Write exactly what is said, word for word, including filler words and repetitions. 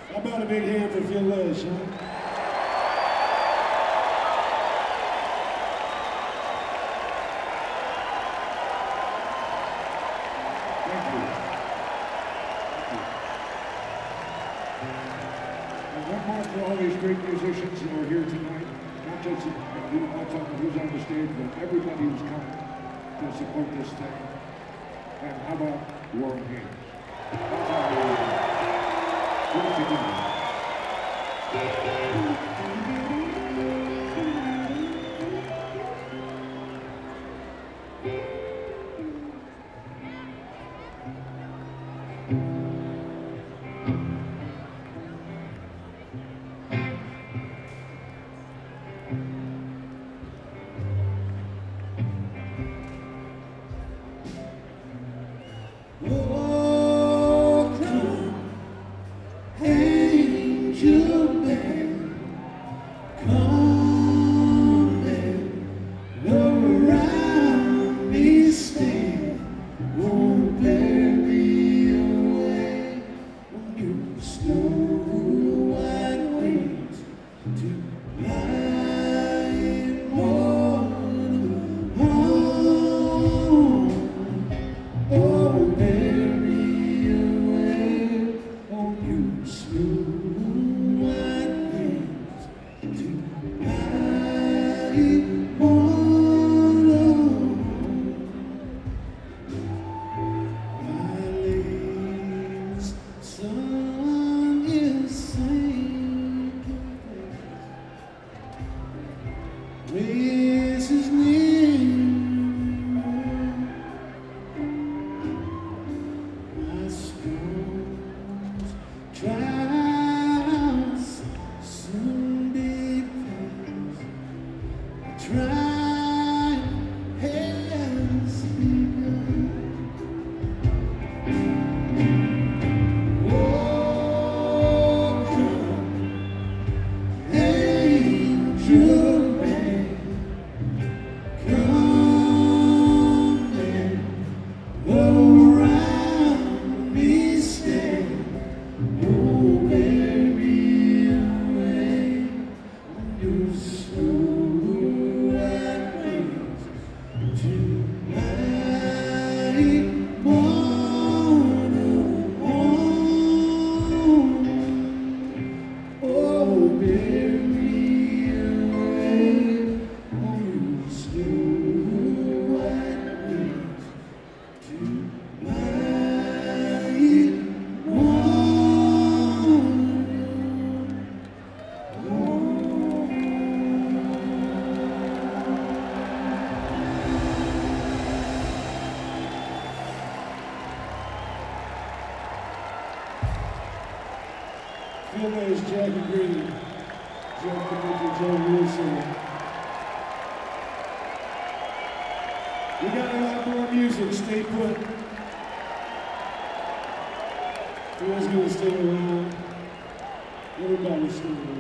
How about a big hand for Phil Lesh, huh? Thank you. Thank you. And one more for all these great musicians who are here tonight. Not just, I'm not talking who's on the stage, but everybody who's coming to support this thing. And how about Warren Haynes? How's that, everybody? Put it together. Oh, come, angel man, come and around me stand, won't bear me away on your snow white wings to fly in morning home. Oh, bear me away on your smooth white wings to high morning. My lady's sun is sinking fast, raise his name. My storms, trials soon be past. Trial has begun. Oh, come, angel man, come and around me stand. Oh, bear me away on your snow white wings to high morning home. Oh, bear me away on your snow white wings to high morning. Phil Lesh, Jackie Green, Joe Committee, Joe Wilson. We got a lot more music, stay put. Phil's gonna stay around. Everybody's staying around.